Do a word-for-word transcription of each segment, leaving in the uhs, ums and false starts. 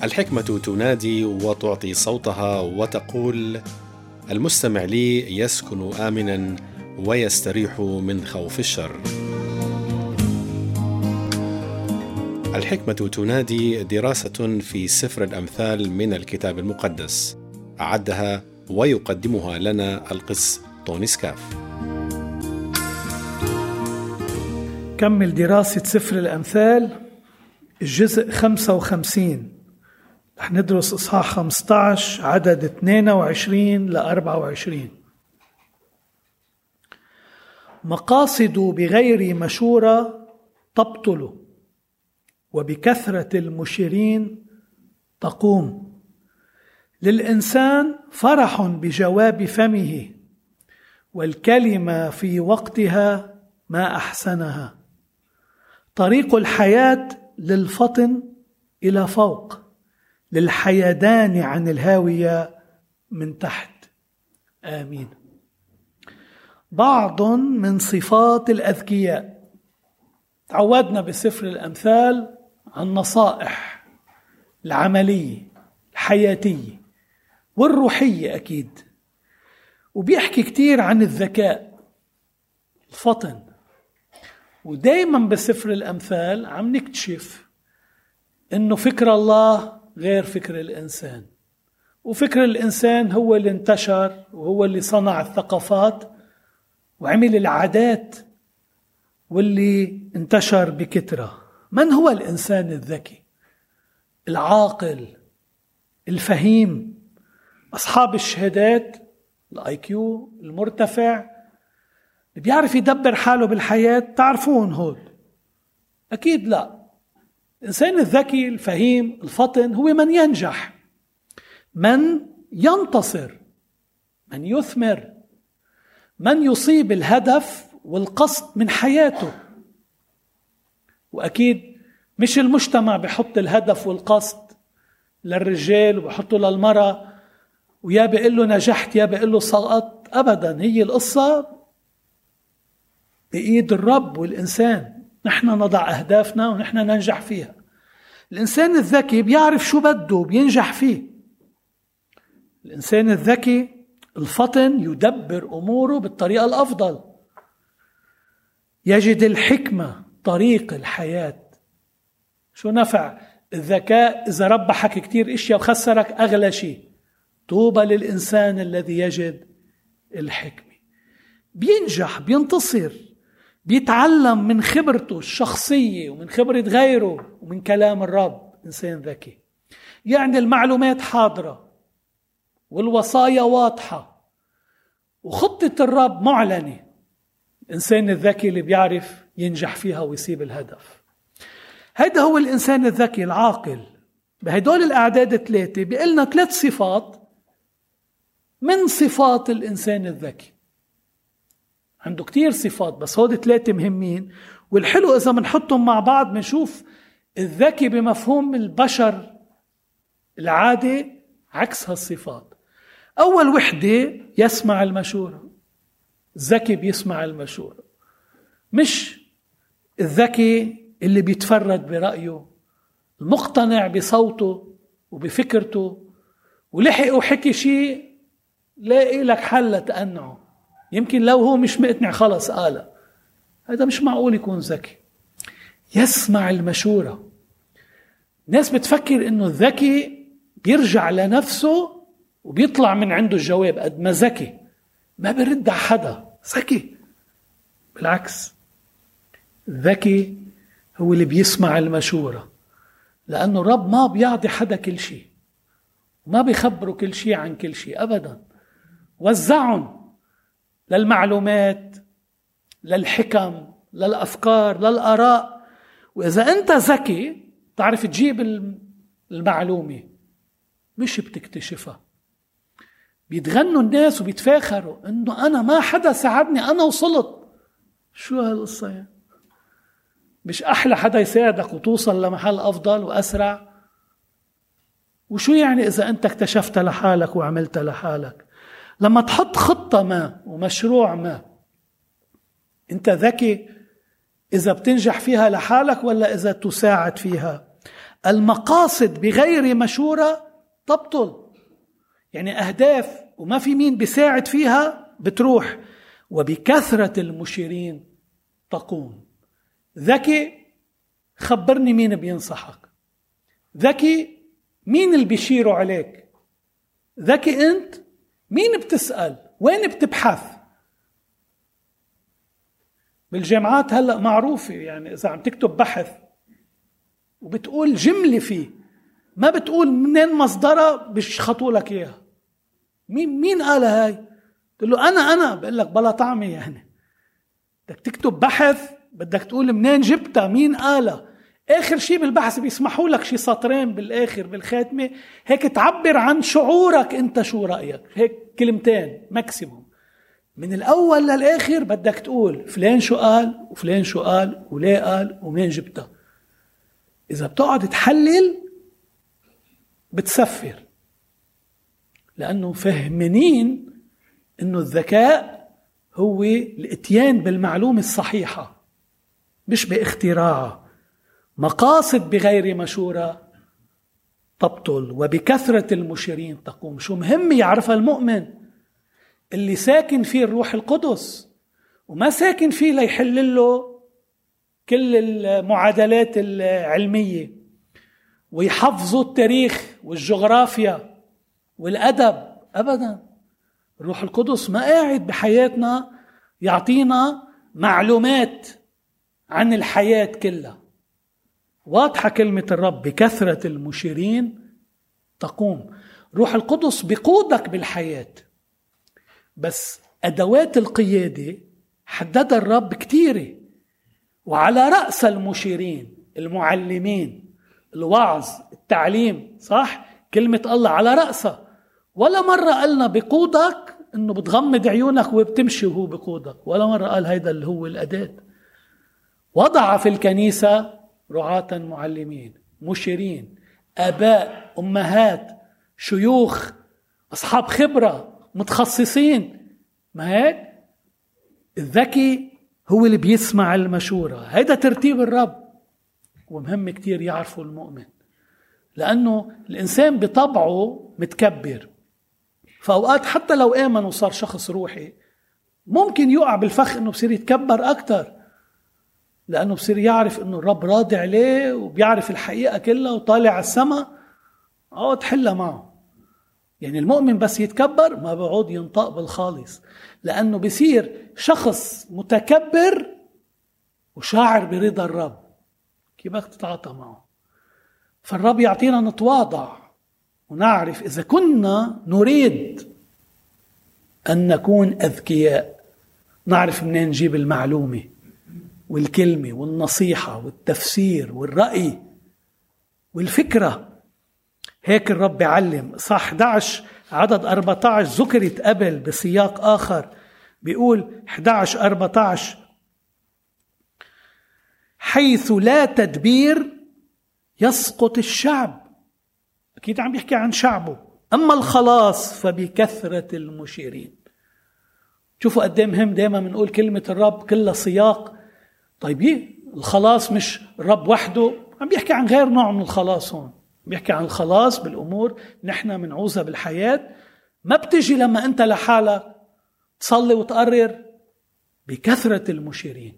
الحكمة تنادي وتعطي صوتها وتقول: المستمع لي يسكن آمنا ويستريح من خوف الشر. الحكمة تنادي دراسة في سفر الأمثال من الكتاب المقدس، أعدها ويقدمها لنا القس طوني سكاف. كمل دراسة سفر الأمثال الجزء خمسة وخمسين. رح ندرس إصحاح خمسة عشر عدد اثنين وعشرين ل أربعة وعشرين. مقاصد بغير مشورة تبطل، وبكثرة المشيرين تقوم. للإنسان فرح بجواب فمه، والكلمة في وقتها ما أحسنها. طريق الحياة للفطن إلى فوق، للحيدان عن الهاوية من تحت. آمين. بعض من صفات الأذكياء. تعودنا بسفر الأمثال عن نصائح العملية الحياتية والروحية أكيد، وبيحكي كتير عن الذكاء الفطن. ودايما بسفر الأمثال عم نكتشف إنه فكر الله غير فكر الإنسان، وفكر الإنسان هو اللي انتشر وهو اللي صنع الثقافات وعمل العادات واللي انتشر بكثرة. من هو الإنسان الذكي العاقل الفهيم؟ أصحاب الشهادات الاي كيو المرتفع اللي بيعرف يدبر حاله بالحياة، تعرفون هول؟ أكيد لا. الإنسان الذكي الفهيم الفطن هو من ينجح، من ينتصر، من يثمر، من يصيب الهدف والقصد من حياته. وأكيد مش المجتمع بيحط الهدف والقصد للرجال وبيحطه للمرأة، ويا بيقول له نجحت يا بيقول له سقطت. أبدا، هي القصة بإيد الرب والإنسان. نحن نضع أهدافنا ونحن ننجح فيها. الإنسان الذكي بيعرف شو بده بينجح فيه. الإنسان الذكي الفطن يدبر أموره بالطريقة الأفضل، يجد الحكمة طريق الحياة. شو نفع الذكاء إذا ربحك كتير إشياء وخسرك أغلى شيء؟ طوبى للإنسان الذي يجد الحكمة. بينجح، بينتصر، بيتعلم من خبرته الشخصية ومن خبرة غيره ومن كلام الرب. إنسان ذكي يعني المعلومات حاضرة والوصايا واضحة وخطة الرب معلنة. الإنسان الذكي اللي بيعرف ينجح فيها ويصيب الهدف. هذا هو الإنسان الذكي العاقل. بهدول الأعداد ثلاثة بيقلنا ثلاث صفات من صفات الإنسان الذكي. عنده كتير صفات بس هود ثلاثة مهمين، والحلو إذا منحطهم مع بعض منشوف الذكي بمفهوم البشر العادي عكس هالصفات. أول وحدة يسمع المشورة. الذكي بيسمع المشورة، مش الذكي اللي بيتفرد برأيه، المقتنع بصوته وبفكرته ولحق وحكي شيء لاقي لك حل لتقنعه. يمكن لو هو مش مقتنع خلص قال. هذا مش معقول يكون ذكي. يسمع المشورة. الناس بتفكر انه الذكي بيرجع لنفسه وبيطلع من عنده الجواب. قد ما ذكي ما بيرد على حدا. ذكي بالعكس، الذكي هو اللي بيسمع المشورة، لأنه الرب ما بيعطي حدا كل شيء، ما بيخبره كل شيء عن كل شيء أبدا. وزعهم للمعلومات، للحكم، للأفكار، للآراء. وإذا أنت ذكي تعرف تجيب المعلومة مش بتكتشفها. بيتغنوا الناس وبيتفاخروا إنه أنا ما حدا ساعدني، أنا وصلت. شو هالقصة يعني؟ مش أحلى حدا يساعدك وتوصل لمحل أفضل وأسرع؟ وشو يعني إذا أنت اكتشفت لحالك وعملت لحالك؟ لما تحط خطة ما ومشروع ما، أنت ذكي إذا بتنجح فيها لحالك ولا إذا تساعد فيها؟ المقاصد بغير مشورة تبطل. يعني أهداف وما في مين بيساعد فيها بتروح. وبكثرة المشيرين تقوم. ذكي، خبرني مين بينصحك. ذكي، مين اللي بيشيروا عليك. ذكي أنت، مين بتسأل، وين بتبحث. بالجامعات هلأ معروفة، يعني إذا عم تكتب بحث وبتقول جملة فيه ما بتقول منين مصدرها بيشخطوا لك إياها. مين مين قال هاي؟ تقول له أنا أنا بقول لك بلا طعمة. يعني بدك تكتب بحث بدك تقول منين جبتها، مين قالها. آخر شيء بالبحث بيسمحوا لك شيء سطرين بالآخر بالخاتمة هيك تعبر عن شعورك أنت شو رأيك، هيك كلمتين ماكسيموم. من الأول للآخر بدك تقول فلان شو قال وفلان شو قال وليه قال ومنين جبتها. إذا بتقعد تحلل بتسفر، لأنه فهمنين إنه الذكاء هو الاتيان بالمعلومة الصحيحة مش باختراعها. مقاصد بغير مشورة تبطل وبكثرة المشيرين تقوم. شو مهم يعرفها المؤمن اللي ساكن فيه الروح القدس، وما ساكن فيه ليحل له كل المعادلات العلمية ويحفظوا التاريخ والجغرافيا والأدب. أبدا، الروح القدس ما قاعد بحياتنا يعطينا معلومات عن الحياة كلها. واضحة كلمة الرب بكثرة المشيرين تقوم. روح القدس بيقودك بالحياة، بس أدوات القيادة حددها الرب كتيرة، وعلى رأس المشيرين المعلمين، الوعظ، التعليم، صح؟ كلمة الله على رأسها. ولا مرة قالنا بقودك إنه بتغمض عيونك وبتمشي وهو بقودك، ولا مرة قال هيدا اللي هو الأداة. وضع في الكنيسة رعاة، معلمين، مشيرين، آباء، أمهات، شيوخ، أصحاب خبرة، متخصصين. ما هيك؟ الذكي هو اللي بيسمع المشورة. هيدا ترتيب الرب، ومهم كتير يعرفوا المؤمن، لأنه الإنسان بطبعه متكبر. فأوقات حتى لو آمن وصار شخص روحي ممكن يقع بالفخ إنه بصير يتكبر أكتر، لأنه بصير يعرف إنه الرب راضي عليه وبيعرف الحقيقة كلها وطالع على السماء. أو تحلها معه. يعني المؤمن بس يتكبر ما بعود ينطق بالخالص، لأنه بيصير شخص متكبر وشاعر برضا الرب. كيف بدك تتعاطى معه؟ فالرب يعطينا نتواضع ونعرف إذا كنا نريد أن نكون أذكياء، نعرف منين نجيب المعلومة والكلمة والنصيحة والتفسير والرأي والفكرة. هيك الرب يعلم. صح أحد عشر عدد أربعة عشر ذكرت قبل بسياق آخر، بيقول أحد عشر أربعة عشر حيث لا تدبير يسقط الشعب. أكيد عم يحكي عن شعبه. أما الخلاص فبكثرة المشيرين. شوفوا قد ايه مهم دائما بنقول كلمة الرب كلها سياق. طيب ايه الخلاص؟ مش الرب وحده، عم بيحكي عن غير نوع من الخلاص. هون بيحكي عن الخلاص بالأمور نحن منعوزها بالحياة، ما بتجي لما أنت لحالك تصلي وتقرر. بكثرة المشيرين،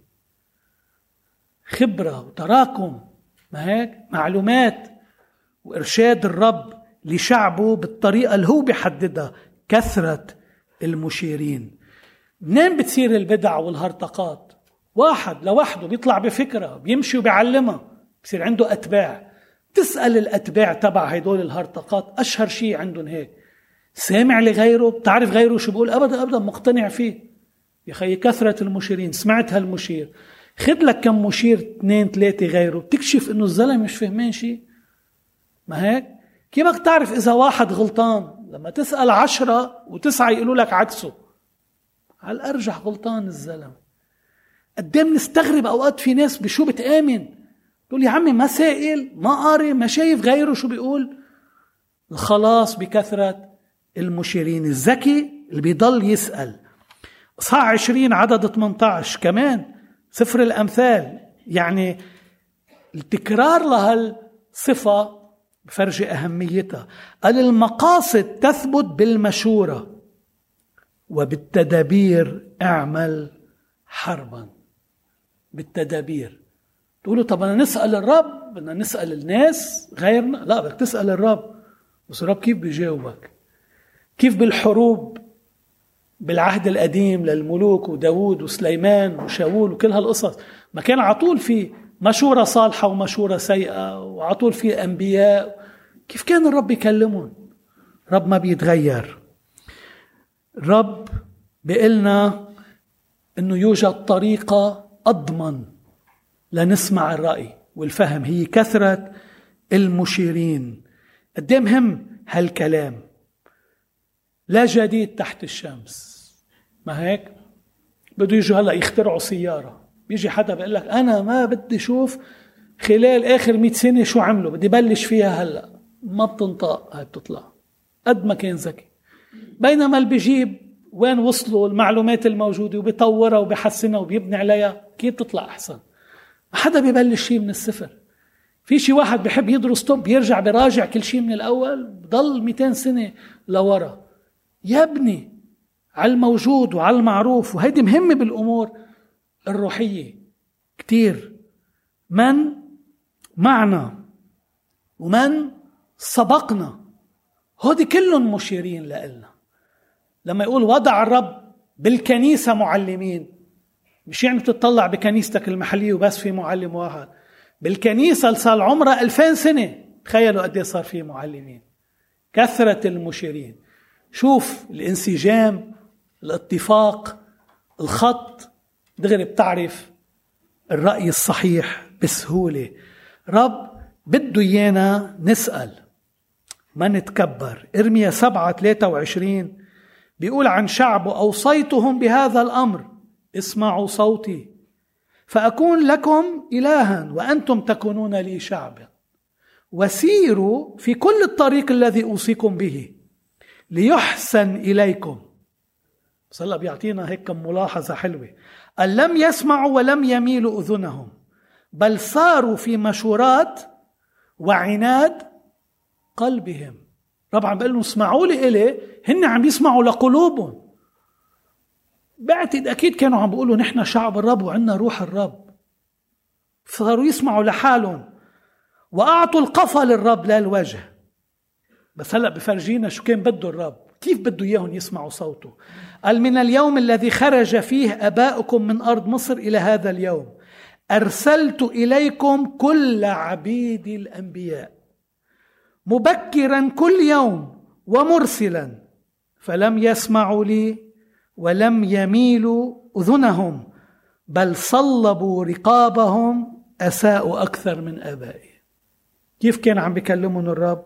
خبرة وتراكم، ما هيك معلومات وإرشاد الرب لشعبه بالطريقة اللي هو بيحددها. كثرة المشيرين. منين بتصير البدع والهرطقات؟ واحد لوحده بيطلع بفكرة بيمشي وبيعلمها، بصير عنده أتباع. تسأل الأتباع تبع هيدول الهرطقات أشهر شيء عندهم هيك: سامع لغيره؟ بتعرف غيره شو بقول؟ أبدا أبدا مقتنع فيه. يا خي كثرة المشيرين. سمعت هالمشير، خد لك كم مشير، اثنين ثلاثة غيره، بتكشف إنه الزلمة مش فهمين شيء. ما هيك؟ كيف بدك تعرف إذا واحد غلطان؟ لما تسأل عشرة وتسعة يقولوا لك عكسه. على الأرجح غلطان الزلمة. قدام نستغرب أوقات في ناس بشو بتآمن، تقول يا عمي ما سائل، ما قاري، ما شايف غيره شو بيقول. الخلاص بكثرة المشيرين. الذكي اللي بيضل يسأل. صح عشرين عدد ثمانية عشر كمان سفر الأمثال، يعني التكرار لهال صفة بفرجي أهميتها. قال المقاصد تثبت بالمشورة وبالتدابير اعمل حربا. بالتدابير. تقولوا طب أنا نسأل الرب، بدنا نسأل الناس غيرنا؟ لا، بدك تسأل الرب. بس الرب كيف بيجاوبك؟ كيف بالحروب بالعهد القديم للملوك وداود وسليمان وشاول وكل هالقصص، ما كان عطول في مشورة صالحة ومشورة سيئة، وعطول في أنبياء. كيف كان الرب يكلمون؟ رب ما بيتغير. الرب بيقلنا إنه يوجد طريقة أضمن لنسمع الرأي والفهم، هي كثرة المشيرين. قد ايه مهم هالكلام. لا جديد تحت الشمس. ما هيك بده يجوا هلا يخترعوا سيارة، بيجي حدا بيقول لك أنا ما بدي شوف خلال آخر مئة سنة شو عملوا، بدي بلش فيها هلا. ما بتنطق، هاي بتطلع قد ما كان ذكي. بينما اللي بيجيب وين وصلوا المعلومات الموجودة وبيطورها وبيحسنها وبيبني عليها، كيف تطلع أحسن. ما حدا بيبلش شيء من الصفر. في شي واحد بيحب يدرس طب بيرجع بيراجع كل شيء من الأول، بضل مئتين سنة لورا. يبني على الموجود وعلى المعروف. وهيدي مهمة بالأمور الروحية كتير. من معنا ومن سبقنا، هودي كلهم مشيرين لإلنا. لما يقول وضع الرب بالكنيسة معلمين، مش يعني تطلع بكنيستك المحلية وبس في معلم واحد. بالكنيسة اللي صار عمرها ألفين سنة، تخيلوا قد ايه صار فيه معلمين. كثرة المشيرين. شوف الانسجام، الاتفاق، الخط، دغري بتعرف الرأي الصحيح بسهولة. رب بده إيانا نسأل ما نتكبر. إرميا سبعة ثلاثة وعشرين بيقول عن شعبه أوصيتهم بهذا الأمر اسمعوا صوتي فأكون لكم إلها وأنتم تكونون لي شعبا، وسيروا في كل الطريق الذي أوصيكم به ليحسن إليكم. صلى الله بيعطينا هيك ملاحظة حلوة. قال لم يسمعوا ولم يميلوا أذنهم بل صاروا في مشورات وعناد قلبهم. طبعا بقول لهم اسمعوا لي إلي، هن عم يسمعوا لقلوبهم. بعتقد أكيد كانوا عم بيقولوا نحن شعب الرب وعنا روح الرب، صاروا يسمعوا لحالهم وأعطوا القفا للرب لا الوجه. بس هلأ بفرجينا شو كان بده الرب، كيف بده إياهم يسمعوا صوته. قال من اليوم الذي خرج فيه أباؤكم من أرض مصر إلى هذا اليوم أرسلت إليكم كل عبيد الأنبياء مبكرا كل يوم ومرسلا، فلم يسمعوا لي ولم يميلوا أذنهم بل صلبوا رقابهم أساءوا أكثر من آبائهم. كيف كان عم بيكلمون الرب؟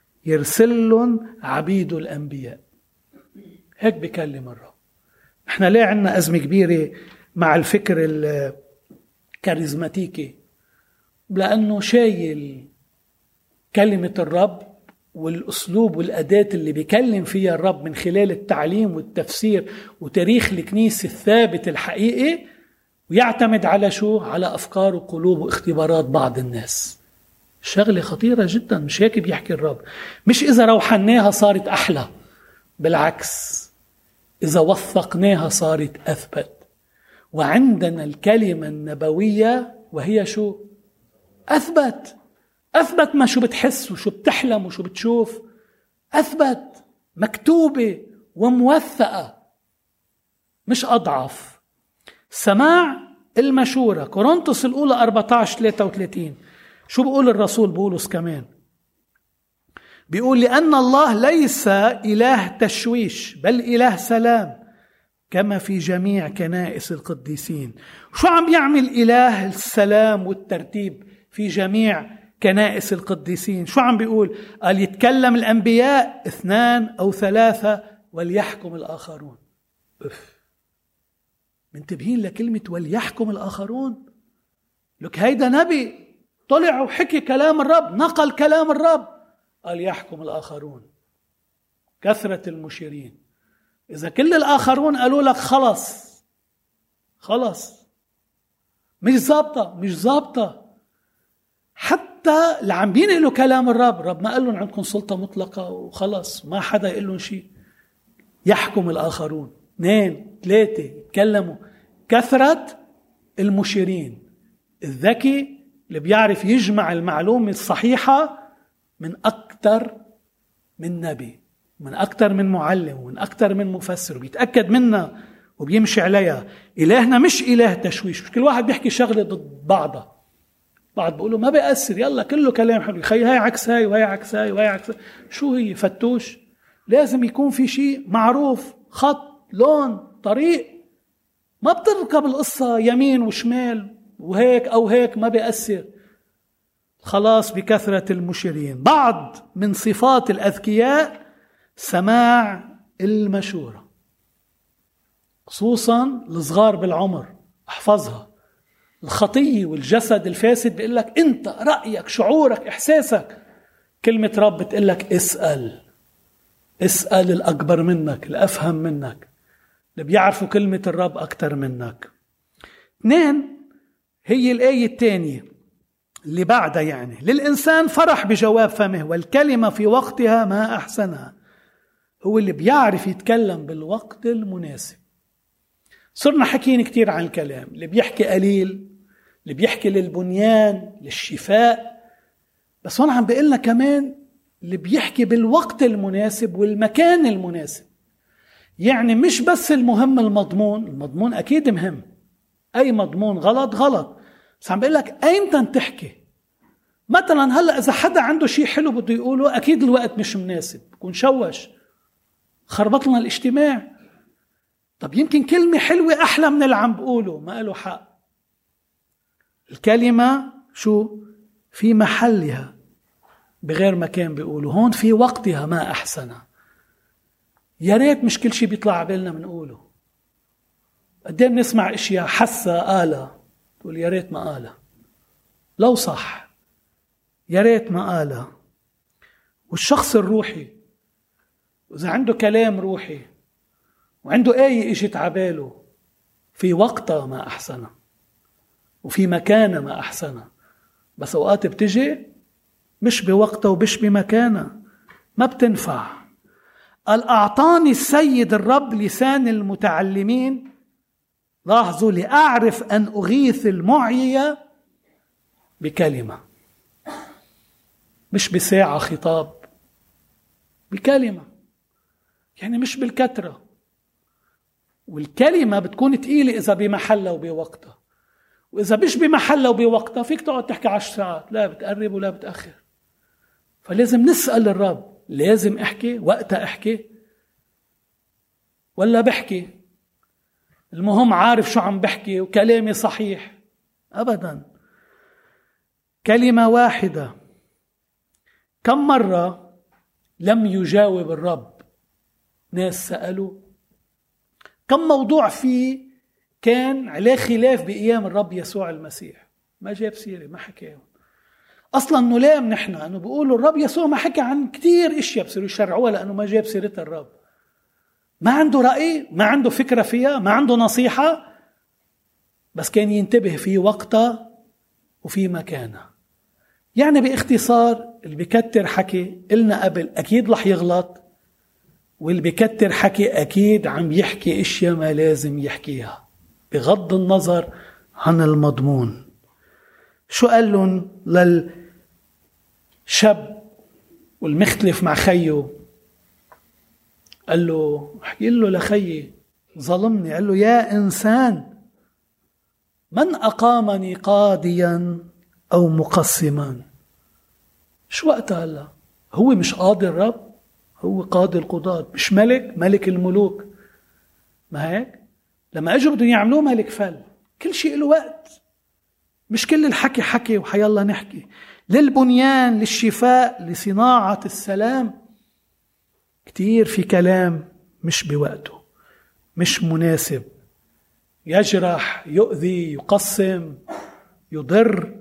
يرسلون عبيد الأنبياء. هيك بيكلم الرب. احنا ليه عنا أزمة كبيرة مع الفكر الكاريزماتيكي؟ لأنه شايل كلمة الرب والأسلوب والأداة اللي بيكلم فيها الرب من خلال التعليم والتفسير وتاريخ الكنيسة الثابت الحقيقي، ويعتمد على شو؟ على أفكار وقلوب واختبارات بعض الناس. شغلة خطيرة جدا. مش هيك بيحكي الرب. مش إذا روحناها صارت أحلى، بالعكس إذا وثقناها صارت أثبت. وعندنا الكلمة النبوية وهي شو؟ أثبت. أثبت ما شو بتحس وشو بتحلم وشو بتشوف. أثبت، مكتوبة وموثقة، مش أضعف. سماع المشورة. كورنثوس الأولى أربعة عشر ثلاثة وثلاثين شو بيقول الرسول بولس كمان؟ بيقول لأن الله ليس إله تشويش بل إله سلام كما في جميع كنائس القديسين. شو عم يعمل إله السلام والترتيب في جميع كنائس القديسين؟ شو عم بيقول؟ قال يتكلم الأنبياء اثنان أو ثلاثة وليحكم الآخرون. أف. منتبهين لكلمة وليحكم الآخرون؟ لك هيدا نبي طلع وحكي كلام الرب، نقل كلام الرب، قال يحكم الآخرون. كثرة المشيرين. إذا كل الآخرون قالوا لك خلص خلص مش ضابطة مش ضابطة. حتى حتى اللي عم بينقلوا كلام الرب، الرب ما قال لهم عندكم سلطة مطلقة وخلص ما حدا يقول لهم شيء. يحكم الآخرون، اثنين ثلاثة يتكلموا. كثرة المشيرين، الذكي اللي بيعرف يجمع المعلومة الصحيحة من أكثر من نبي، من أكثر من معلم، ومن أكثر من مفسر، وبيتأكد منها وبيمشي عليها. إلهنا مش إله تشويش، مش كل واحد بيحكي شغلة ضد بعضها. بعض بيقولوا ما بيأثر، يلا كله كلام حلو، خي هاي عكس هاي وهي عكس هاي وهي عكس هاي. شو هي فتوش؟ لازم يكون في شيء معروف، خط، لون، طريق. ما بتركب القصة يمين وشمال وهيك أو هيك، ما بيأثر. خلاص بكثرة المشيرين. بعض من صفات الأذكياء سماع المشورة، خصوصا الصغار بالعمر. احفظها. الخطية والجسد الفاسد بيقول لك انت رأيك، شعورك، احساسك. كلمة رب بتقول لك اسأل، اسأل الأكبر منك، الأفهم منك، اللي بيعرفوا كلمة الرب أكتر منك. اثنين، هي الآية الثانية اللي بعدها، يعني للإنسان فرح بجواب فمه والكلمة في وقتها ما أحسنها. هو اللي بيعرف يتكلم بالوقت المناسب. صرنا حكيين كتير عن الكلام، اللي بيحكي قليل، اللي بيحكي للبنيان، للشفاء. بس هون عم بيقلنا كمان اللي بيحكي بالوقت المناسب والمكان المناسب. يعني مش بس المهم المضمون، المضمون أكيد مهم، أي مضمون غلط غلط، بس عم بيقول لك أيمتى تحكي. مثلا هلأ إذا حدا عنده شيء حلو بده يقوله، أكيد الوقت مش مناسب، بكون شوش، خربط لنا الاجتماع. طب يمكن كلمة حلوة أحلى من اللي عم بقوله، ما قاله حق. الكلمة شو في محلها بغير مكان بيقولوا، هون في وقتها ما أحسنها. يا ريت مش كل شيء بيطلع عبالنا منقوله. قديه بنسمع اشياء حسة قالها، تقول يا ريت ما قالها، لو صح يا ريت ما قالها. والشخص الروحي إذا عنده كلام روحي وعنده آية اجت عباله، في وقتها ما أحسنها وفي مكانها ما أحسنها. بس أوقات بتجي مش بوقتها ومش بمكانها، ما بتنفع. قال أعطاني السيد الرب لسان المتعلمين، لاحظوا، لأعرف أن أغيث المعية بكلمة، مش بساعة خطاب، بكلمة. يعني مش بالكترة. والكلمة بتكون تقيلة إذا بمحلها وبوقتها، وإذا مش بمحلها وبوقتها فيك تقعد تحكي عشر ساعات، لا بتقرب ولا بتأخر. فلازم نسأل الرب، لازم أحكي وقتها أحكي ولا بحكي المهم عارف شو عم بحكي وكلامي صحيح؟ أبدا. كلمة واحدة. كم مرة لم يجاوب الرب ناس سألوا؟ كم موضوع فيه كان عليه خلاف بأيام الرب يسوع المسيح ما جاب سيرة، ما حكيهم أصلا. نلام نحن أنه بيقولوا الرب يسوع ما حكى عن كتير إشياء بصيروا يشرعوها لأنه ما جاب سيرة الرب. ما عنده رأي، ما عنده فكرة فيها، ما عنده نصيحة، بس كان ينتبه في وقتها وفي مكانها. يعني باختصار اللي بيكتر حكي قلنا قبل أكيد رح يغلط، واللي بيكتر حكي أكيد عم يحكي إشياء ما لازم يحكيها بغض النظر عن المضمون. شو قال لهم للشاب والمختلف مع خيه؟ قال له احكي له لخيي ظلمني. قال له يا إنسان، من أقامني قاضيا أو مقسما؟ شو وقتها هلا؟ هو مش قاضي الرب، هو قاضي القضاة، مش ملك، ملك الملوك. ما هيك؟ لما اجوا بدهم يعملوه ملك فل، كل شيء له وقت، مش كل الحكي حكي وحيالله نحكي. للبنيان، للشفاء، لصناعة السلام، كتير في كلام مش بوقته، مش مناسب، يجرح، يؤذي، يقسم، يضر.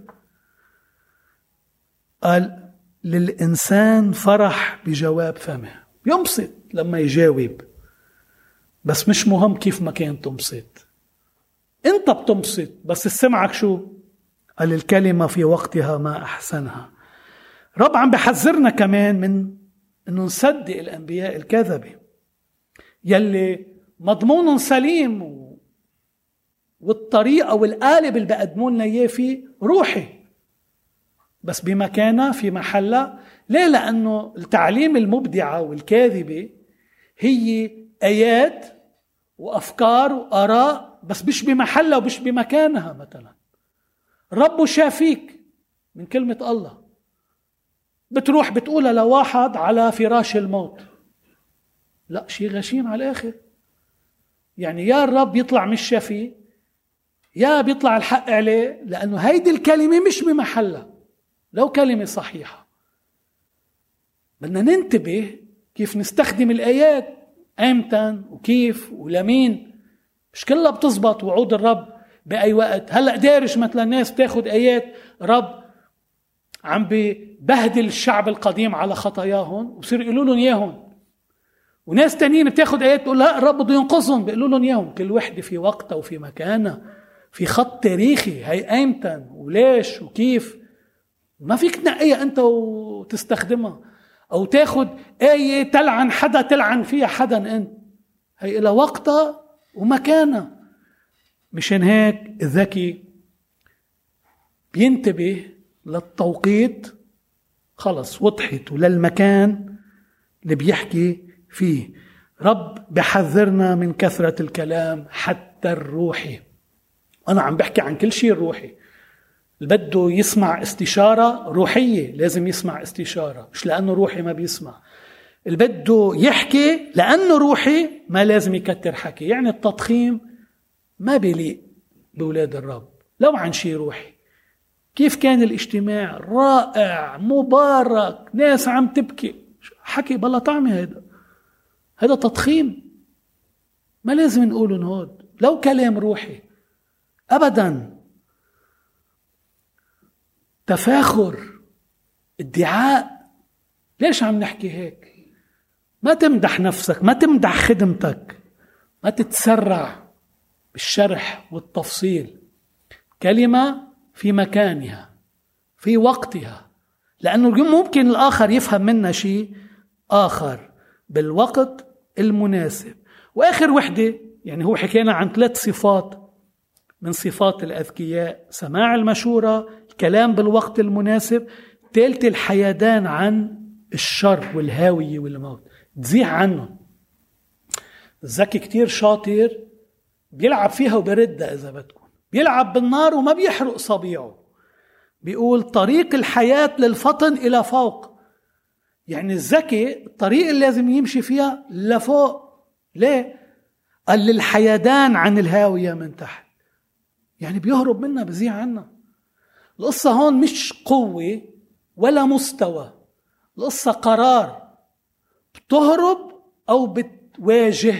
قال للإنسان فرح بجواب فمه، ينبسط لما يجاوب، بس مش مهم كيف ما كان تنبسط. انت بتنبسط بس سمعك شو؟ قال الكلمة في وقتها ما أحسنها. رب عم بحذرنا كمان من أنه نصدق الأنبياء الكذبة يلي مضمون سليم و... والطريقة والقالب اللي بقدموا لنا إياه فيه روحي، بس بمكانها في محلها. ليه؟ لأنه التعليم المبدعة والكاذبة هي آيات وأفكار وآراء بس مش بمحلها ومش بمكانها. مثلا رب شافيك من كلمة الله، بتروح بتقولها لواحد على فراش الموت، لا شيء غشيم على الآخر. يعني يا الرب يطلع مش شافي يا بيطلع الحق عليه، لأنه هيدي الكلمة مش بمحلها لو كلمة صحيحة. بدنا ننتبه كيف نستخدم الآيات، أمتى وكيف ولمين. مش كلها بتزبط وعود الرب بأي وقت. هلأ دارج مثلا ناس بتاخد آيات رب عم ببهدل الشعب القديم على خطاياهم وبصير يقولوا لهم إياهم، وناس تانيين بتاخد آيات تقول لا الرب بده ينقذهم بيقولوا لهم إياهم. كل وحدة في وقتها وفي مكانها، في خط تاريخي، هي أمتى وليش وكيف. ما فيك تنقيها أنت وتستخدمها، أو تاخد آية تلعن حدا تلعن فيها حدا أنت. هي إلى وقتها ومكانها. مشان هيك الذكي بينتبه للتوقيت، خلص وضحت، وللمكان اللي بيحكي فيه. رب بحذرنا من كثرة الكلام حتى الروحي. أنا عم بحكي عن كل شيء الروحي. اللي بده يسمع استشارة روحية لازم يسمع استشارة، مش لأنه روحي ما بيسمع. اللي بده يحكي لأنه روحي ما لازم يكتر حكي. يعني التضخيم ما بيليق بولاد الرب. لو عن شيء روحي، كيف كان الاجتماع رائع مبارك، ناس عم تبكي، حكي بلا طعمه، هذا هذا تضخيم ما لازم نقوله نهود. لو كلام روحي أبدا. تفاخر، ادعاء، ليش عم نحكي هيك؟ ما تمدح نفسك، ما تمدح خدمتك، ما تتسرع بالشرح والتفصيل. كلمة في مكانها في وقتها، لأنه ممكن الآخر يفهم منا شيء آخر بالوقت المناسب. وآخر وحدة، يعني هو حكينا عن ثلاث صفات من صفات الأذكياء: سماع المشورة، الكلام بالوقت المناسب، ثالث الحيدان عن الشر والهاوية والموت، تزيح عنهم. الذكي كتير شاطر بيلعب فيها وبردها إذا بدكم، بيلعب بالنار وما بيحرق صبيعه. بيقول طريق الحياة للفطن إلى فوق. يعني الذكي الطريق اللي لازم يمشي فيها لفوق. ليه؟ قال للحيدان عن الهاوية من تحت، يعني بيهرب منها بزيع عنها. القصة هون مش قوة ولا مستوى، القصة قرار. بتهرب أو بتواجه،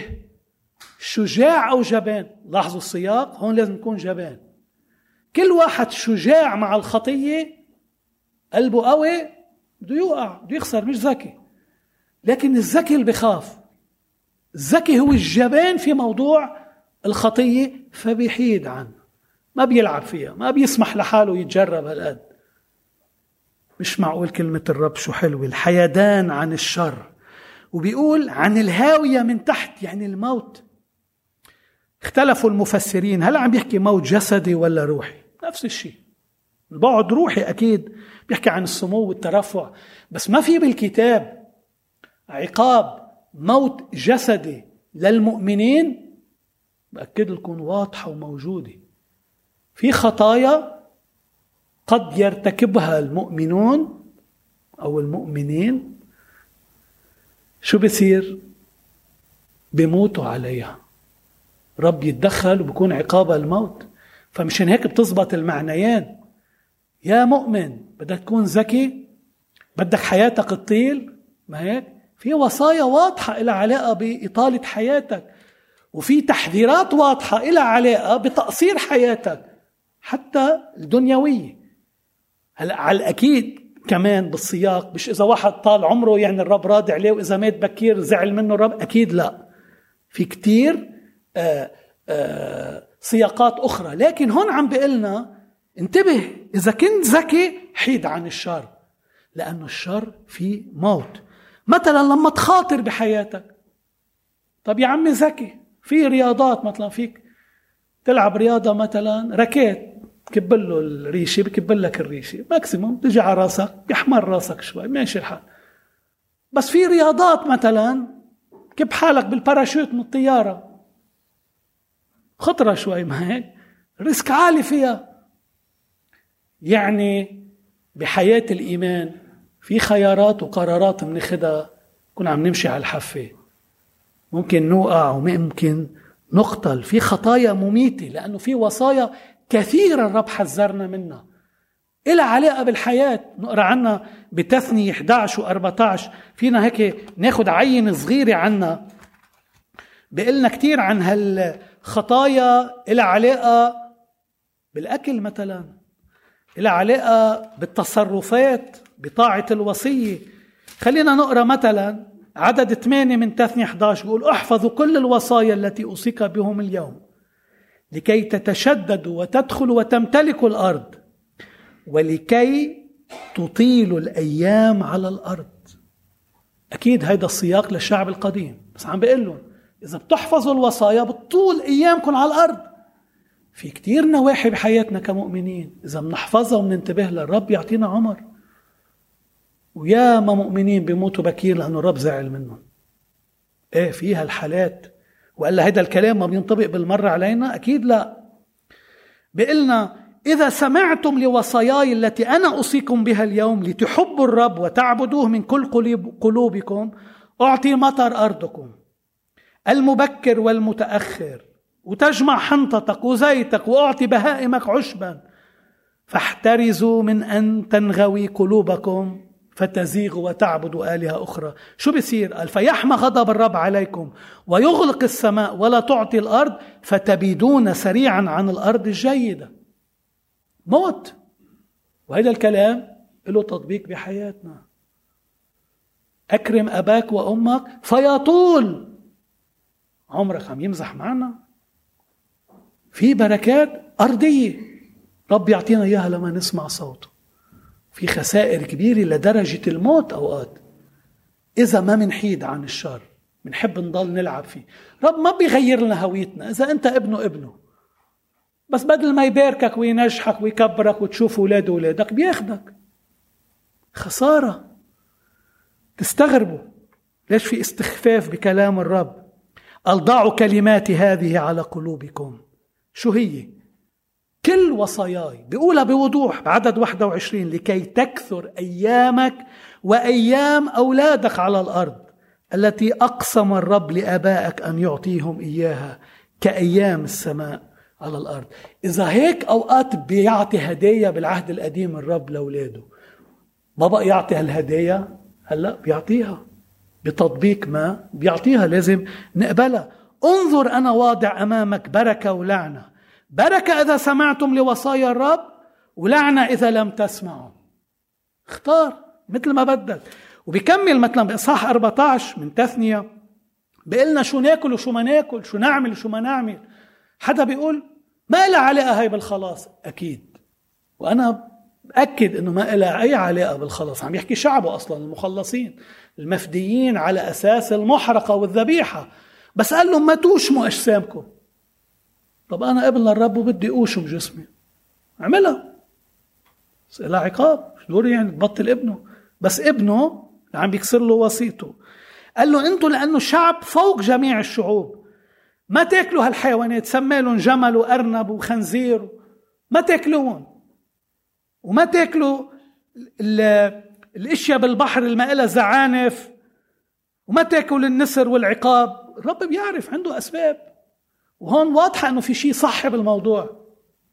شجاع أو جبان. لاحظوا السياق هون، لازم يكون جبان. كل واحد شجاع مع الخطية قلبه قوي بده يوقع، بده يخسر، مش ذكي. لكن الذكي اللي بخاف، الذكي هو الجبان في موضوع الخطية، فبيحيد عنه، ما بيلعب فيها، ما بيسمح لحاله يتجرب هالقد. مش معقول كلمة الرب شو حلوة، الحيدان عن الشر. وبيقول عن الهاوية من تحت، يعني الموت. اختلفوا المفسرين، هل عم بيحكي موت جسدي ولا روحي؟ نفس الشيء، البعد روحي أكيد، بيحكي عن السمو والترفع. بس ما في بالكتاب عقاب موت جسدي للمؤمنين. بأكد لكم واضحة وموجودة. في خطايا قد يرتكبها المؤمنون أو المؤمنين، شو بيصير؟ بيموتوا عليها، رب يتدخل وبيكون عقابها الموت. فمشان هيك بتزبط المعنيان. يا مؤمن بدك تكون ذكي، بدك حياتك تطيل، ما هيك؟ في وصايا واضحة إلى علاقة بإطالة حياتك، وفي تحذيرات واضحة إلى علاقة بتقصير حياتك حتى الدنيوية. هلا على الأكيد كمان بالسياق، مش إذا واحد طال عمره يعني الرب راضي عليه، وإذا مات بكير زعل منه الرب، أكيد لا. في كتير آآ آآ سياقات أخرى. لكن هون عم بيقلنا انتبه، إذا كنت ذكي حيد عن الشر، لأنه الشر فيه موت. مثلا لما تخاطر بحياتك، طب يا عمي ذكي، في رياضات مثلا فيك تلعب رياضة مثلا ركيت، كبل له الريشة بكبل لك الريشة ماكسيموم، تجي على راسك يحمر راسك شوي ماشي الحال. بس في رياضات مثلا كب حالك بالباراشوت من الطيارة، خطرة شوي، ما هيك ريسك عالي فيها. يعني بحياة الإيمان في خيارات وقرارات بناخدها كنا عم نمشي على الحافة، ممكن نوقع وممكن نقتل، في خطايا مميتة، لأنه في وصايا كثيرة الرب حذرنا منها إلى علاقة بالحياة. نقرأ عنها بتثنية إحدى عشر وأربعة عشر. فينا هيك ناخد عين صغيرة عنها، بقلنا كتير عن هالخطايا إلى علاقة بالأكل مثلا، إلى علاقة بالتصرفات، بطاعة الوصية. خلينا نقرأ مثلا عدد ثمانية من تثنية إحدى عشر، بيقول احفظوا كل الوصايا التي أوصيك بهم اليوم لكي تتشددوا وتدخلوا وتمتلكوا الأرض ولكي تطيلوا الأيام على الأرض. أكيد هيدا السياق للشعب القديم، بس عم بقول لهم إذا بتحفظوا الوصايا بتطول أيامكم على الأرض. في كتير نواحي بحياتنا كمؤمنين إذا بنحفظها وبننتبه للرب يعطينا عمر، ويا ما مؤمنين بيموتوا بكير لأنه الرب زعل منهم. إيه فيها الحالات، وقال هذا الكلام ما بينطبق بالمرة علينا؟ أكيد لا. بقلنا إذا سمعتم لوصاياي التي أنا أوصيكم بها اليوم لتحبوا الرب وتعبدوه من كل قلوبكم أعطي مطر أرضكم المبكر والمتأخر، وتجمع حنطتك وزيتك، وأعطي بهائمك عشبا، فاحترزوا من أن تنغوي قلوبكم فتزيغوا وتعبدوا آلهة أخرى. شو بيصير؟ قال فيحمى غضب الرب عليكم ويغلق السماء ولا تعطي الأرض فتبيدون سريعا عن الأرض الجيدة. موت. وهذا الكلام له تطبيق بحياتنا. أكرم أباك وأمك فيطول عمرك. عم يمزح معنا؟ في بركات أرضية رب يعطينا إياها لما نسمع صوته. في خسائر كبيرة لدرجة الموت أوقات إذا ما منحيد عن الشر، منحب نضل نلعب فيه. رب ما بيغير لنا هويتنا. إذا أنت ابنه ابنه، بس بدل ما يباركك وينجحك ويكبرك وتشوف أولاد أولادك بياخدك. خسارة. تستغربوا ليش في استخفاف بكلام الرب. قال ضعوا كلماتي هذه على قلوبكم. شو هي؟ كل وصاياي بيقولها بوضوح بعدد واحد وعشرين، لكي تكثر أيامك وأيام أولادك على الأرض التي أقسم الرب لآبائك أن يعطيهم إياها كأيام السماء على الأرض. إذا هيك أوقات بيعطي هدايا بالعهد القديم الرب لأولاده، ما بقى يعطي هالهدايا هلأ بيعطيها بتطبيق ما بيعطيها، لازم نقبلها. انظر أنا واضع أمامك بركة ولعنة، بركة إذا سمعتم لوصايا الرب، ولعنة إذا لم تسمعوا. اختار مثل ما بدك. وبيكمل مثلا بإصحاح أربعة عشر من تثنية، بيقلنا شو ناكل وشو ما ناكل، شو نعمل وشو ما نعمل. حدا بيقول ما إلها علاقة هاي بالخلاص؟ أكيد، وأنا أكد أنه ما إلها أي علاقة بالخلاص. عم يحكي شعبه أصلا المخلصين المفديين على أساس المحرقة والذبيحة، بس قال لهم ما توشموا أجسامكم. طب أنا ابن للرب وبدي أوشم جسمي، عملها، بس إلها عقاب. شو دوري يعني تبطل ابنه؟ بس ابنه عم بيكسر له وصيته. قال له أنتوا لأنه شعب فوق جميع الشعوب، ما تاكلوا هالحيوانات، سمالهم جمل وأرنب وخنزير، ما تاكلوهم، وما تاكلوا الاشياء بالبحر اللي لها زعانف، وما تاكلوا النسر والعقاب. الرب بيعرف عنده أسباب، وهون واضحة أنه في شيء صح بالموضوع،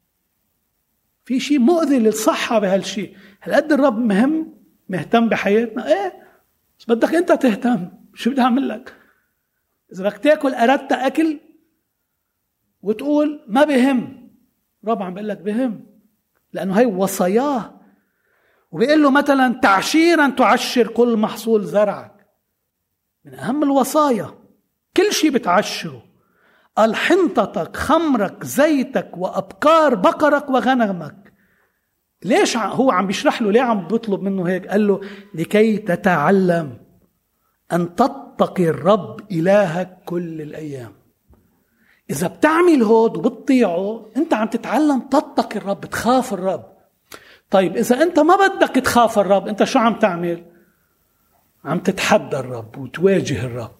في شيء مؤذي للصحة بهالشيء. هل قد الرب مهم مهتم بحياتنا؟ ايه، بس بدك انت تهتم. شو بدي اعمل لك؟ اذا بدك تاكل اردت اكل وتقول ما بهم، رب عم بقول لك بهم، لانه هي وصاياه. وبيقول له مثلا تعشيرا تعشر كل محصول زرعك، من اهم الوصايا. كل شيء بتعشره. قال حنطتك خمرك زيتك وابكار بقرك وغنمك ليش هو عم بيشرح له ليه عم بيطلب منه هيك؟ قال له لكي تتعلم أن تتقي الرب إلهك كل الأيام. إذا بتعمل هود وبتطيعه أنت عم تتعلم تتقي الرب، تخاف الرب. طيب إذا أنت ما بدك تخاف الرب، أنت شو عم تعمل؟ عم تتحدى الرب وتواجه الرب،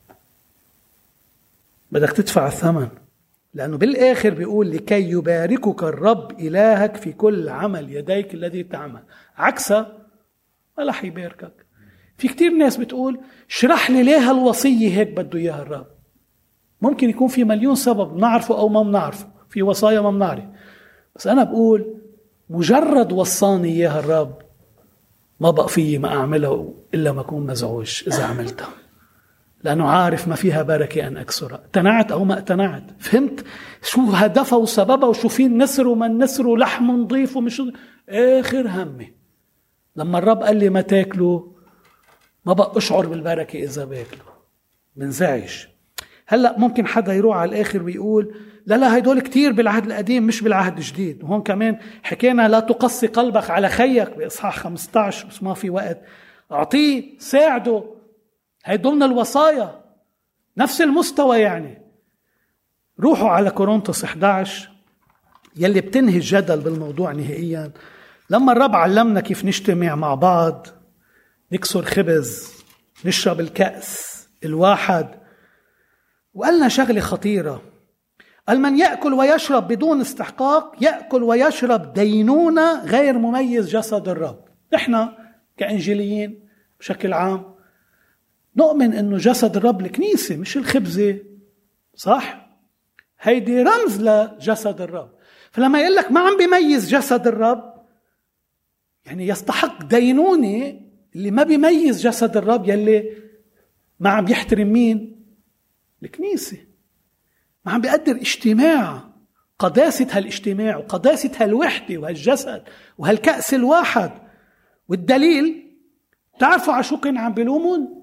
بدك تدفع الثمن. لأنه بالآخر بيقول لكي يباركك الرب إلهك في كل عمل يديك الذي تعمل، عكسه ما رح يباركك. في كتير ناس بتقول شرح لي ليه هالوصية هيك بده إياها الرب. ممكن يكون في مليون سبب نعرفه أو ما بنعرفه، في وصايا ما بنعرف، بس أنا بقول مجرد وصاني إياها الرب ما بقى فيه ما أعمله إلا ما أكون مزعوج إذا عملتها، لأنه عارف ما فيها بركة أن أكسرها. اقتنعت أو ما اقتنعت، فهمت شو هدفها وسببها وشو فيه النسر وما النسر ولحم نضيف ومش آخر همي. لما الرب قال لي ما تاكلوا ما بقى أشعر بالبركة إذا باكلوا، منزعج. هلأ ممكن حدا يروح على الآخر ويقول لا لا هيدول كتير بالعهد القديم مش بالعهد الجديد. وهون كمان حكينا لا تقصي قلبك على خيك بإصحاح خمسة عشر، بس ما في وقت. أعطيه، ساعده، هي ضمن الوصايا نفس المستوى. يعني روحوا على كورنثوس إحدى عشر يلي بتنهي الجدل بالموضوع نهائيا. لما الرب علمنا كيف نجتمع مع بعض، نكسر خبز، نشرب الكأس الواحد، وقالنا شغلة خطيرة. قال من يأكل ويشرب بدون استحقاق يأكل ويشرب دينونة غير مميز جسد الرب. نحن كإنجيليين بشكل عام نؤمن أنه جسد الرب الكنيسة مش الخبزة، صح؟ هيدي رمز لجسد الرب. فلما يقول لك ما عم بيميز جسد الرب، يعني يستحق دينونة اللي ما بيميز جسد الرب، يلي ما عم يحترم مين؟ الكنيسة. ما عم بيقدر اجتماع، قداسة هالاجتماع وقداسة هالوحدة وهالجسد وهالكأس الواحد. والدليل تعرفوا على شو كان عم بيلومون؟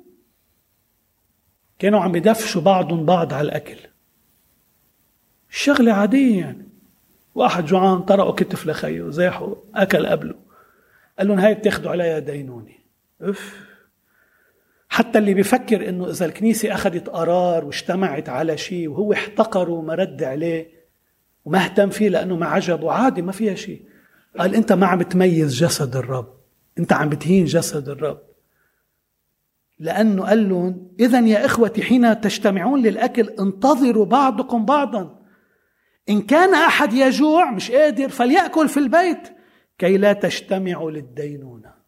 كانوا عم بدفشوا بعضهم بعض على الأكل. الشغلة عادية، يعني واحد جوعان طرقوا كتف لخيه زاحوا أكل قبله، قال لهم هاي بتاخدوا عليها دينوني. أف. حتى اللي بيفكر إنه إذا الكنيسة أخذت قرار واجتمعت على شيء وهو احتقره وما رد عليه وما اهتم فيه لأنه ما عجبه، عادي ما فيها شيء. قال أنت ما عم بتميز جسد الرب، أنت عم بتهين جسد الرب. لأنه قال لهم إذن يا إخوتي حين تجتمعون للأكل انتظروا بعضكم بعضا، إن كان أحد يجوع مش قادر فليأكل في البيت كي لا تجتمعوا للدينونة.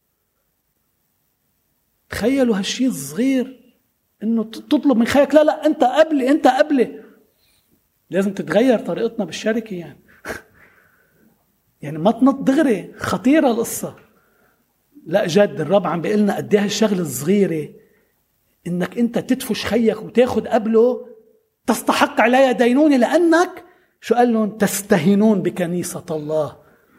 تخيلوا هالشيء الصغير، إنه تطلب من خيك لا لا أنت قبلي أنت قبلي. لازم تتغير طريقتنا بالشركة يعني يعني ما تنط دغري، خطيرة القصة. لا جد الرب عم بيقلنا قد ايه الشغله الصغيره انك انت تدفش خيك وتاخد قبله تستحق عليها دينونه، لانك شو قال لهم تستهينون بكنيسه الله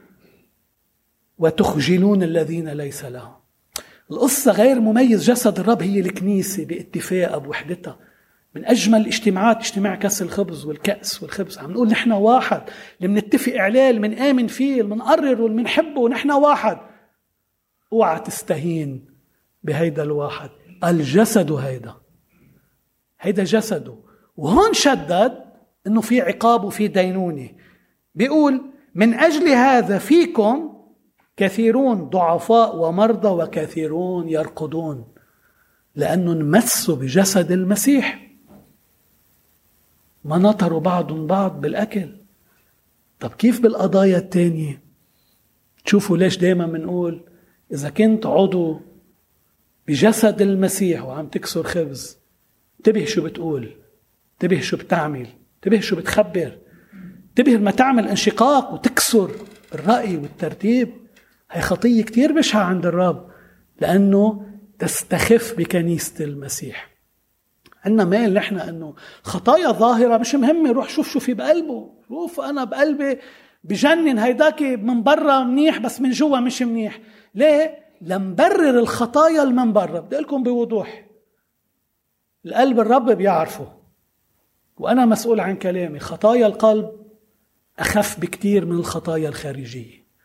وتخجلون الذين ليس لهم. القصه غير مميز جسد الرب هي الكنيسه باتفاقها بوحدتها. من اجمل الاجتماعات اجتماع كاس الخبز والكأس والخبز. عم نقول نحن واحد، اللي منتفق عليه، اللي منآمن فيه، اللي منقرر واللي منحبه، نحن واحد. اوعى تستهين بهيدا الواحد. الجسد هيدا هيدا جسده. وهون شدد انه في عقاب وفي دينونة. بيقول من اجل هذا فيكم كثيرون ضعفاء ومرضى وكثيرون يرقدون، لانه انمسوا بجسد المسيح، ما نطروا بعضهم بعض بالاكل. طب كيف بالقضايا التانية؟ تشوفوا ليش دايما منقول إذا كنت عضو بجسد المسيح وعم تكسر خبز، انتبه شو بتقول، انتبه شو بتعمل، انتبه شو بتخبر، انتبه ما تعمل انشقاق وتكسر الرأي والترتيب. هي خطية كتير بشعة عند الرب، لأنه تستخف بكنيسة المسيح. عندنا ميل نحن أنه خطايا ظاهرة مش مهمة، روح شوف شو في بقلبه. شوف أنا بقلبي بجنن، هيداكي من برا منيح بس من جوا مش منيح. ليه؟ لنبرر الخطايا المن برا. بدي لكم بوضوح، القلب الرب بيعرفه، وأنا مسؤول عن كلامي. خطايا القلب أخف بكتير من الخطايا الخارجية،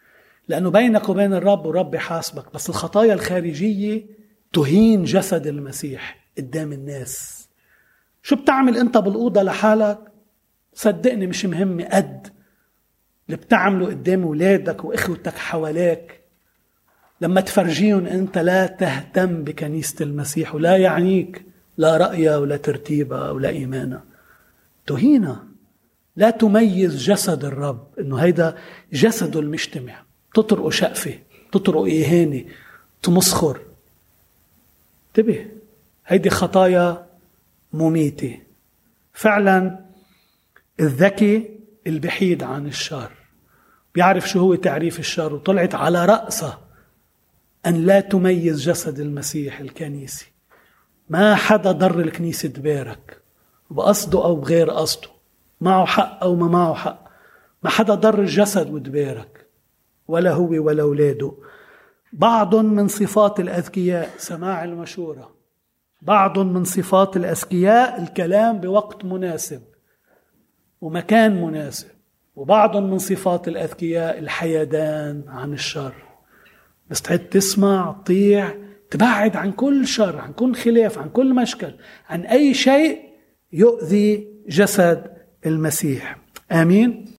لأنه بينك وبين الرب ورب يحاسبك. بس الخطايا الخارجية تهين جسد المسيح قدام الناس. شو بتعمل أنت بالأوضة لحالك؟ صدقني مش مهم قد اللي بتعمله قدام ولادك وإخوتك حواليك. لما تفرجيهم أنت لا تهتم بكنيسة المسيح ولا يعنيك لا رأيها ولا ترتيبها ولا إيمانها، تهينها. لا تميز جسد الرب إنه هيدا جسده المجتمع، تطرقه شقفة، تطرقه إهانة، تمسخر. انتبه، هيدي خطايا مميتة فعلا. الذكي البحيد عن الشر بيعرف شو هو تعريف الشر، وطلعت على رأسه أن لا تميز جسد المسيح الكنيسي. ما حدا ضر الكنيسة تبارك بقصده أو بغير قصده، معه حق أو ما معه حق. ما حدا ضر الجسد وتبارك، ولا هو ولا أولاده. بعض من صفات الأذكياء سماع المشورة، بعض من صفات الأذكياء الكلام بوقت مناسب ومكان مناسب، وبعض من صفات الأذكياء الحيدان عن الشر. بس تعد تسمع، طيع، تبعد عن كل شر، عن كل خلاف، عن كل مشكل، عن أي شيء يؤذي جسد المسيح. آمين.